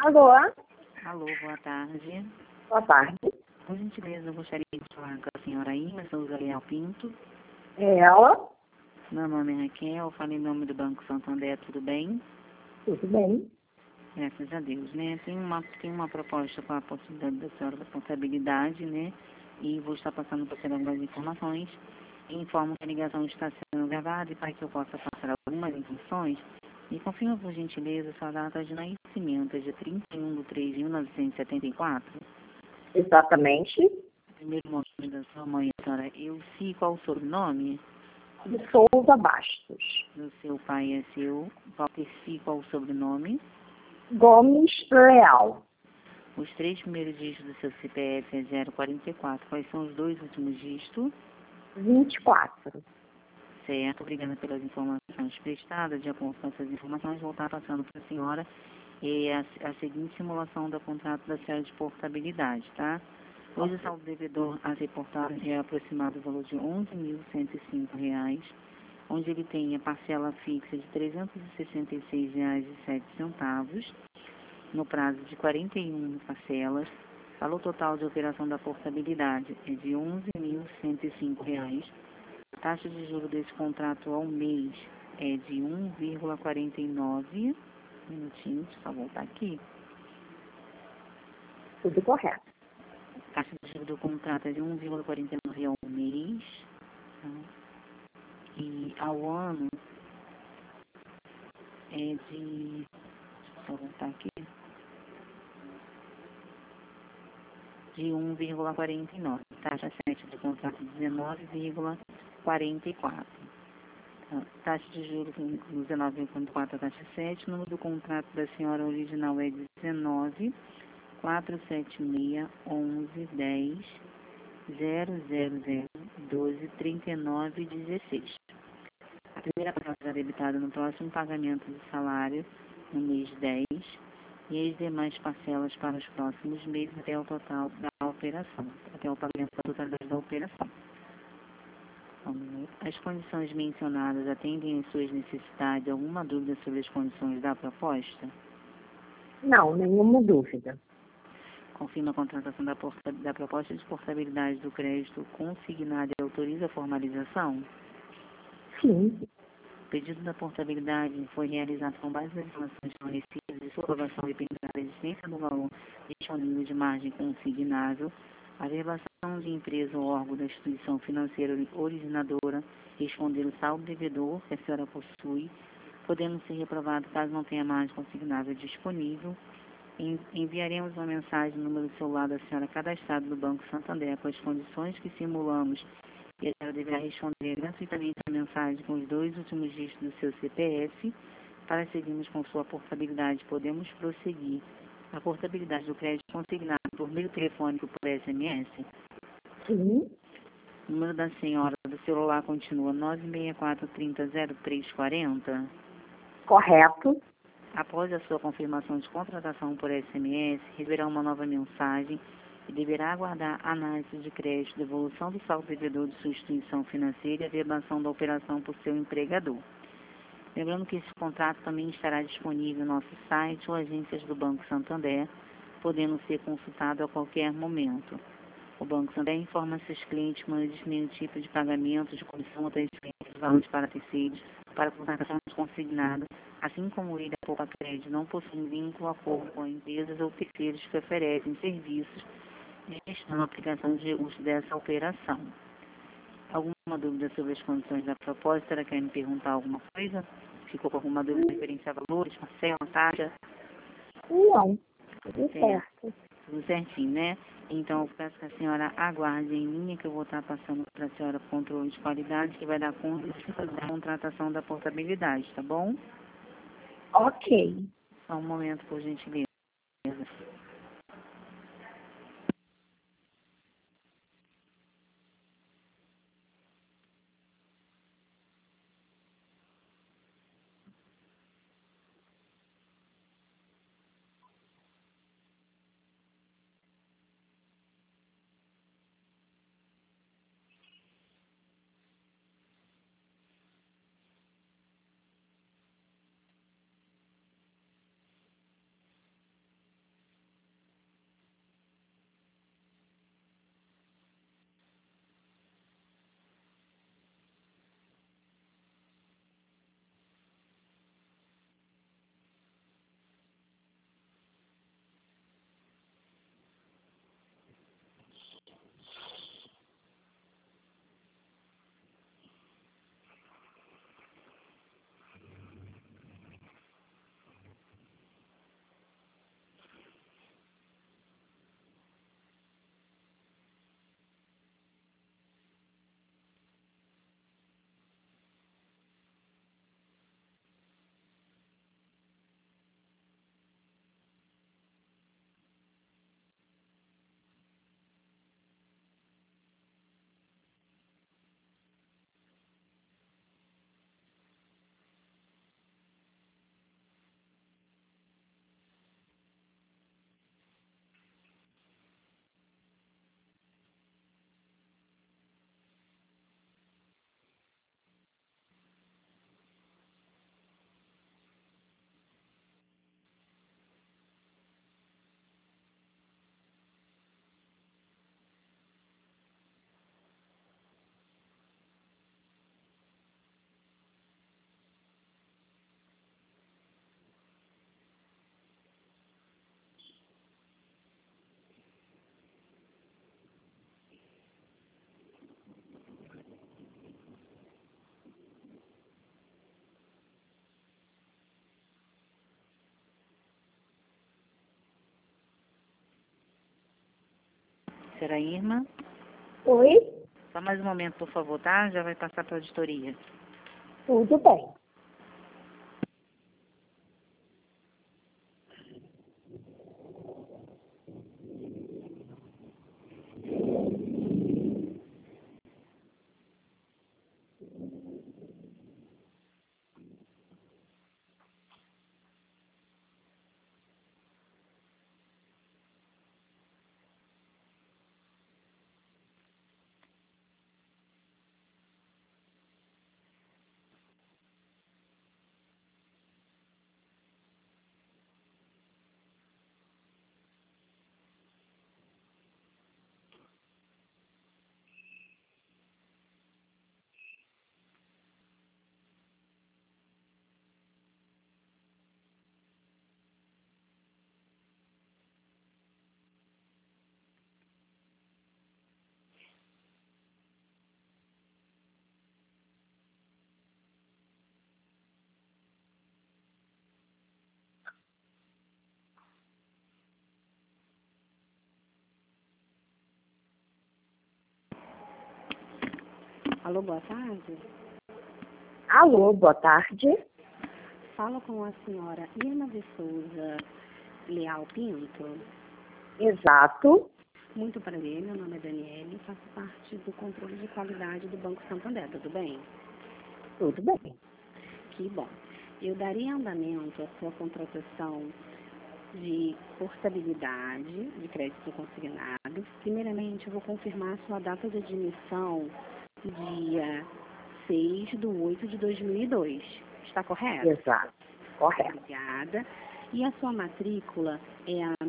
Alô? Alô, boa tarde. Boa tarde. Por gentileza, eu gostaria de falar com a senhora Ima Souza Leal Pinto. É ela? Meu nome é Raquel, falo em nome do Banco Santander, tudo bem? Tudo bem. Graças a Deus, né? Tem uma proposta com a possibilidade da senhora da contabilidade, né? E vou estar passando para você algumas informações. Informo que a ligação está sendo gravada e para que eu possa passar algumas informações, me confirma, por gentileza, sua data de nascimento, é dia 31/3/1974. Exatamente. Primeiro nome da sua mãe, a senhora Elci, qual o sobrenome? De Souza Bastos. Do seu pai é seu Valterci, qual o sobrenome? Gomes Leal. Os 3 primeiros dígitos do seu CPF é 044. Quais são os 2 últimos dígitos? 24. Certo, obrigada pelas informações prestadas. De acordo com essas informações, vou estar passando para a senhora a seguinte simulação do contrato da série de portabilidade, tá? Hoje o saldo devedor a ser portado é aproximado do valor de R$ 11.105, onde ele tem a parcela fixa de R$ 366,07, no prazo de 41 parcelas. O valor total de operação da portabilidade é de R$ 11.105. A taxa de juros desse contrato ao mês é de 1,49. Um minutinho, deixa eu só voltar aqui. Tudo correto. A taxa de juros do contrato é de 1,49 ao mês. Tá? E ao ano é de... Deixa eu só voltar aqui. De 1,49. Taxa 7 do contrato 19,44. Taxa de juros no 19,44, a taxa 7. O número do contrato da senhora original é 19 476 11 10 000 12 39 16. A primeira parcela será debitada no próximo pagamento do salário, no mês 10, e as demais parcelas para os próximos meses até o total da operação, até o pagamento da totalidade da operação. As condições mencionadas atendem às suas necessidades? Alguma dúvida sobre as condições da proposta? Não, nenhuma dúvida. Confirma a contratação da proposta de portabilidade do crédito consignado e autoriza a formalização? Sim. O pedido da portabilidade foi realizado com base nas informações fornecidas e sua aprovação depende da existência do valor disponível de margem consignável, a verbação de empresa ou órgão da instituição financeira originadora responder o saldo devedor que a senhora possui, podendo ser reprovado caso não tenha margem consignável disponível. Enviaremos uma mensagem no número do celular da senhora cadastrado no Banco Santander com as condições que simulamos, e a senhora deverá responder gratuitamente a mensagem com os 2 últimos dígitos do seu CPF. Para seguirmos com sua portabilidade, podemos prosseguir a portabilidade do crédito consignado por meio telefônico por SMS. Sim. O número da senhora do celular continua 964300340. Correto. Após a sua confirmação de contratação por SMS, receberá uma nova mensagem e deverá aguardar a análise de crédito, devolução do saldo devedor de sua instituição financeira e a verbação da operação por seu empregador. Lembrando que esse contrato também estará disponível no nosso site ou agências do Banco Santander, podendo ser consultado a qualquer momento. O Banco Santander informa seus clientes que não existe nenhum tipo de pagamento de comissão ou transferência de valores para terceiros para contratação consignada, assim como ele, a Poupa Crédito, não possui vínculo a acordo com empresas ou terceiros que oferecem serviços de gestão e aplicação de recursos dessa operação. Alguma dúvida sobre as condições da proposta? Será que quer me perguntar alguma coisa? Ficou com alguma dúvida referente a valores, parcela, taxa? Não. Tudo certo. Tudo certinho, né? Então, eu peço que a senhora aguarde em linha, que eu vou estar passando para a senhora o controle de qualidade, que vai dar conta da contratação da portabilidade, tá bom? Ok. Só um momento, por gentileza. Senhora Irma? Oi? Só mais um momento, por favor, tá? Já vai passar para a auditoria. Tudo bem. Alô, boa tarde. Alô, boa tarde. Falo com a senhora Irma de Souza Leal Pinto. Exato. Muito prazer, meu nome é Daniele e faço parte do controle de qualidade do Banco Santander, tudo bem? Tudo bem. Que bom. Eu daria andamento à sua contratação de portabilidade de crédito consignado. Primeiramente, eu vou confirmar a sua data de admissão dia 6/8/2002. Está correto? Exato. Correto. Obrigada. E a sua matrícula é a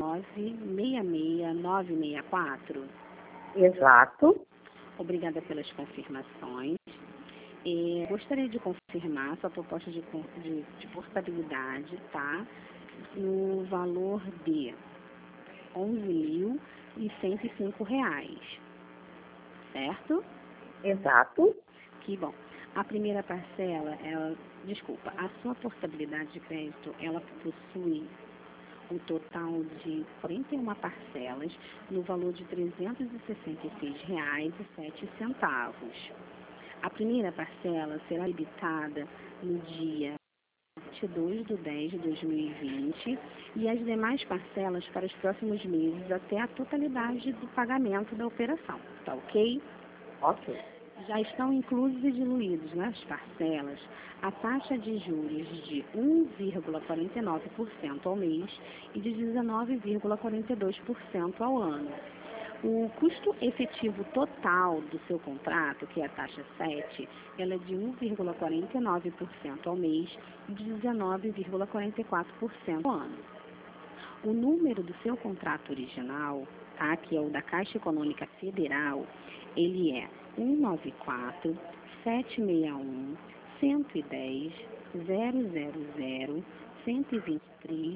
6966964? Exato. Obrigada pelas confirmações. Gostaria de confirmar sua proposta de portabilidade, tá? No valor de R$ 11.105, certo? Exato. Que bom. A primeira parcela, a sua portabilidade de crédito, ela possui um total de 41 parcelas no valor de R$ 366,07. A primeira parcela será debitada no dia 22/10/2020 e as demais parcelas para os próximos meses até a totalidade do pagamento da operação, tá ok? Ok. Já estão inclusos e diluídos nas parcelas a taxa de juros de 1,49% ao mês e de 19,42% ao ano. O custo efetivo total do seu contrato, que é a taxa 7, ela é de 1,49% ao mês e de 19,44% ao ano. O número do seu contrato original, tá, que é o da Caixa Econômica Federal, ele é 194 761 110 000 123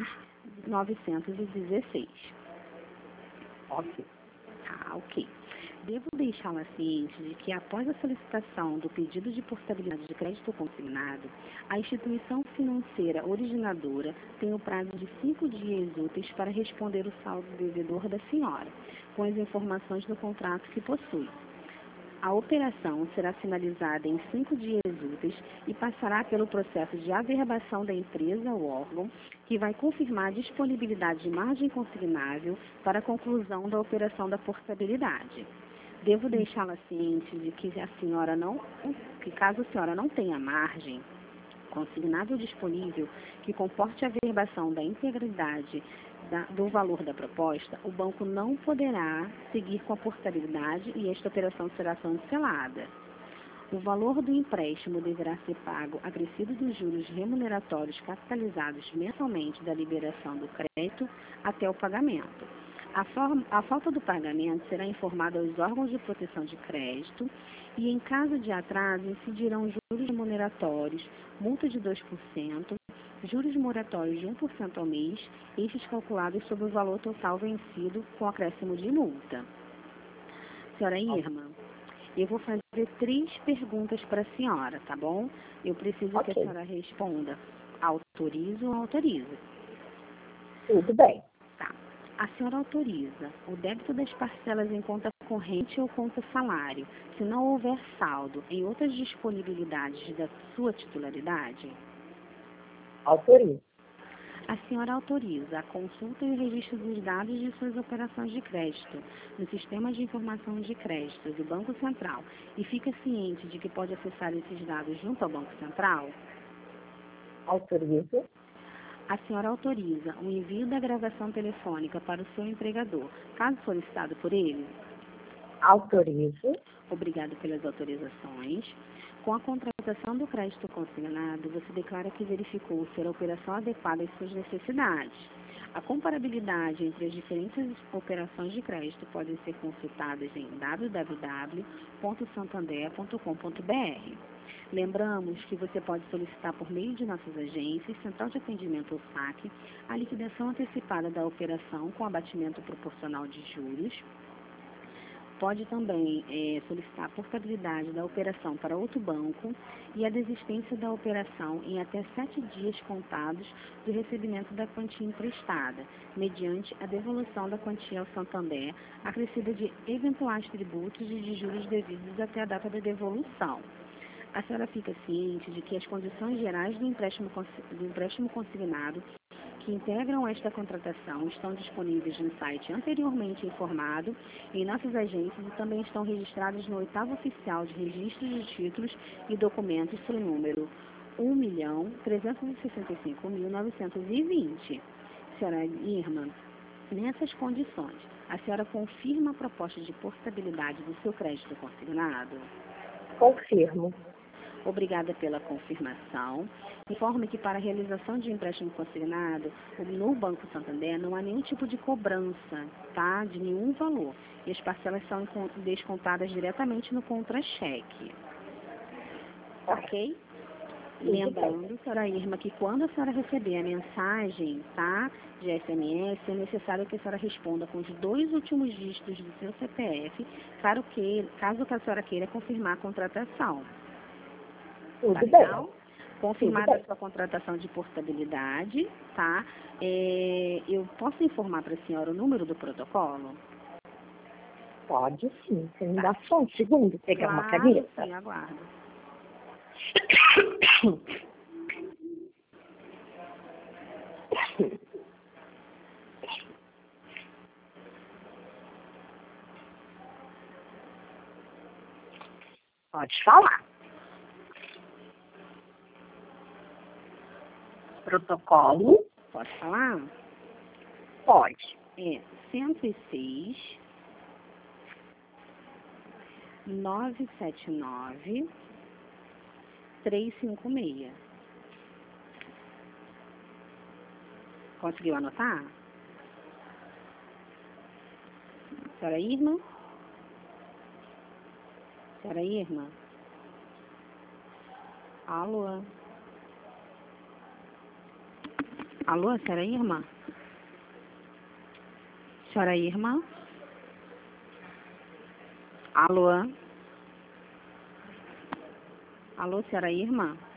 916. Ok. Tá, ok. Devo deixá-la ciente de que, após a solicitação do pedido de portabilidade de crédito consignado, a instituição financeira originadora tem o prazo de 5 dias úteis para responder o saldo devedor da senhora, com as informações do contrato que possui. A operação será finalizada em 5 dias úteis e passará pelo processo de averbação da empresa ou órgão, que vai confirmar a disponibilidade de margem consignável para a conclusão da operação da portabilidade. Devo deixá-la ciente de que caso a senhora não tenha margem consignável disponível que comporte a averbação da integridade do valor da proposta, o banco não poderá seguir com a portabilidade e esta operação será cancelada. O valor do empréstimo deverá ser pago acrescido dos juros remuneratórios capitalizados mensalmente da liberação do crédito até o pagamento. A falta do pagamento será informada aos órgãos de proteção de crédito e, em caso de atraso, incidirão juros remuneratórios, multa de 2%, juros moratórios de 1% ao mês, estes calculados sobre o valor total vencido com acréscimo de multa. Senhora Irma, eu vou fazer 3 perguntas para a senhora, tá bom? Eu preciso que a senhora responda autorizo ou autoriza. Tudo bem. Tá. A senhora autoriza o débito das parcelas em conta corrente ou conta salário, se não houver saldo em outras disponibilidades da sua titularidade? Autorizo. A senhora autoriza a consulta e o registro dos dados de suas operações de crédito no Sistema de Informação de Crédito do Banco Central e fica ciente de que pode acessar esses dados junto ao Banco Central? Autorizo. A senhora autoriza o envio da gravação telefônica para o seu empregador, caso solicitado por ele? Autorizo. Obrigado pelas autorizações. Com a contratação do crédito consignado, você declara que verificou ser a operação adequada às suas necessidades. A comparabilidade entre as diferentes operações de crédito podem ser consultadas em www.santander.com.br. Lembramos que você pode solicitar por meio de nossas agências, Central de Atendimento ou SAC, a liquidação antecipada da operação com abatimento proporcional de juros. Pode também solicitar a portabilidade da operação para outro banco e a desistência da operação em até 7 dias contados do recebimento da quantia emprestada, mediante a devolução da quantia ao Santander, acrescida de eventuais tributos e de juros devidos até a data da devolução. A senhora fica ciente de que as condições gerais do empréstimo consignado que integram esta contratação estão disponíveis no site anteriormente informado em nossas agências e também estão registradas no 8º Oficial de Registro de Títulos e Documentos, seu número 1.365.920. Senhora Irma, nessas condições, a senhora confirma a proposta de portabilidade do seu crédito consignado? Confirmo. Obrigada pela confirmação. Informe que para a realização de empréstimo consignado, no Banco Santander não há nenhum tipo de cobrança, tá? De nenhum valor. E as parcelas são descontadas diretamente no contra-cheque. Ok? Lembrando, senhora Irma, que quando a senhora receber a mensagem, tá, de SMS, é necessário que a senhora responda com os 2 últimos dígitos do seu CPF, caso a senhora queira confirmar a contratação. Tudo Tá bem. legal? Confirmada Tudo a bem. sua contratação de portabilidade, tá? Eu posso informar para a senhora o número do protocolo? Pode sim. Você me dá só um segundo pegar uma Claro, caneta? sim, aguardo. Pode falar. Protocolo? Posso falar? Pode. É 106 979 356. Conseguiu anotar? Senhora Irma? Senhora Irma? Alô? Alô, senhora Irma? Senhora Irma? Alô? Alô, senhora Irma?